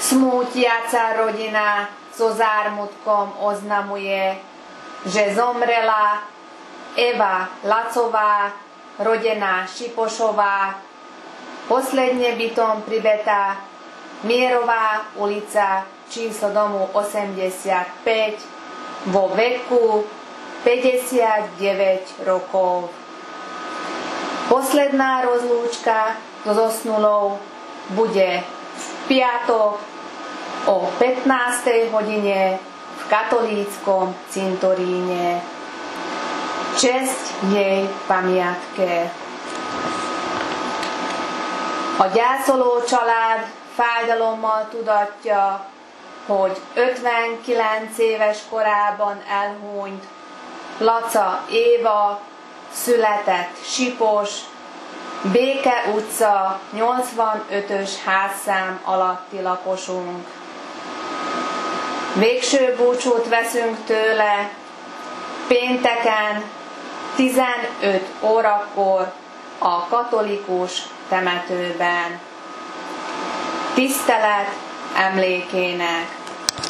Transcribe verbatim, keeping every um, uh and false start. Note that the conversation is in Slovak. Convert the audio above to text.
Smútiaca rodina so zármutkom oznamuje, že zomrela Eva Lacová, rodená Šipošová, posledne bytom pribetá Mierová ulica, číslo domu osemdesiatpäť, vo veku päťdesiatdeväť rokov. Posledná rozlúčka so zosnulou bude v piatok o pätnástej hodine v katolíckom cintoríne. Česť jej pamiatke. A gyászoló család fájdalommal tudatja, hogy ötvenkilenc éves korában elhunyt Laca Éva, született Sipos, Béke utca nyolcvanötös házszám alatti lakosunk. Végső búcsút veszünk tőle pénteken tizenöt órakor a katolikus temetőben. Tisztelet emlékének.